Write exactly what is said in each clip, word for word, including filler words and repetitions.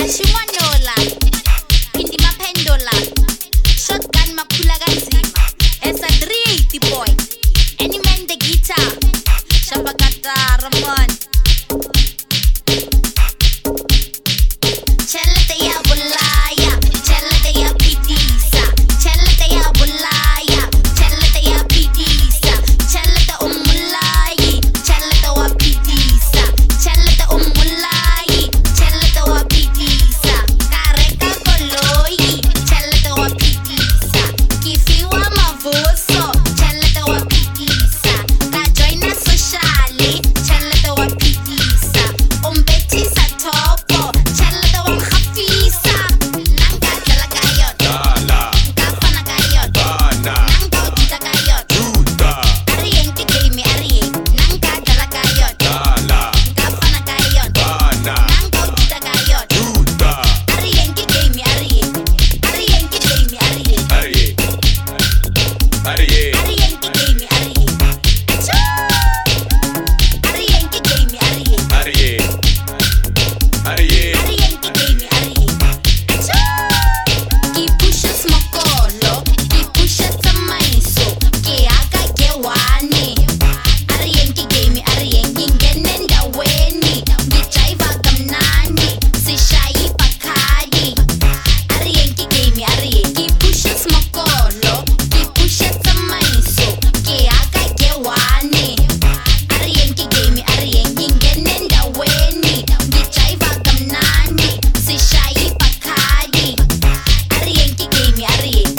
Shimanola, Pindi Mapendola, Shotgun Makula Ganzima, Esa three boy, any man the guitar, Shabakata Ramon. Chelete ya bulaya, chelete ya pitisa, chelete ya bulaya, chelete ya pitisa, chelete umulai, chelete wa pitisa, chelete umulai, chelete wa pitisa, kareka koloi, chelete wa pitisa, kifiwa mavuso, chelete wa pitisa, kajoina sociali, chelete wa pitisa, umbetisa topo, chelete wa mkhafisa, nanga dlala kayot, Dala, nkafana kayot, Bana, nanga udita kayot, Juda, ariyen ki game ariyen, nanga dlala kayot, Dala, nkafana kayot, Bana, nanga udita kayot, Juda, ariyen ki game ariyen, ariyen ki game ariyen, Ariye, Ariye, ariyen ki game ariyen, achoo, ariyen ki game ariyen, Ariye, Ariye, ariyen ki game ariyen, achoo, ki pusha smokolo, ki pusha samaiso, ki aga gewani, ariyen ki game ariyen, ngingene ndaweni, ngijayiva kamnandi, sishayi bakali, ariyen ki game ariyen, ki pusha smokolo, ki pusha samaiso, ki aga gewani, ariyen ki game ariyen, ngingene ndaweni, ngijayiva kamnandi, sishayi bakali, ariyen ki game ariyen.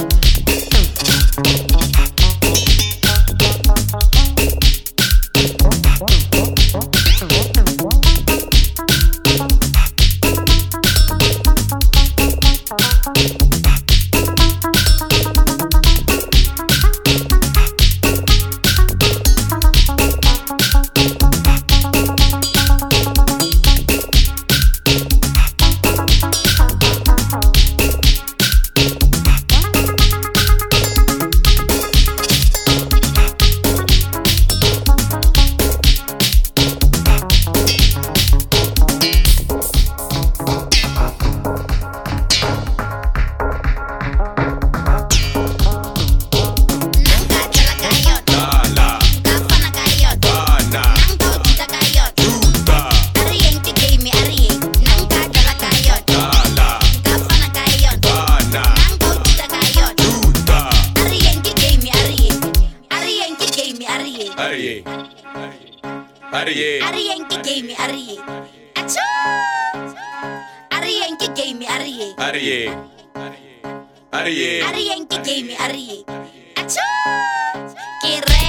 Nanga dlala kayot, Dala, nkafana kayot, Bana, nanga udita kayot, Juda, ariyen ki game ariyen, nanga dlala kayot, Dala, nkafana kayot, Bana, nanga udita kayot, Juda, ariyen ki game ariyen, ariyen ki game ariyen, Ariye, Ariye, ariyen ki game ariyen, achoo, ariyen ki game ariyen, Ariye, Ariye, ariyen ki game ariyen, achoo, ki re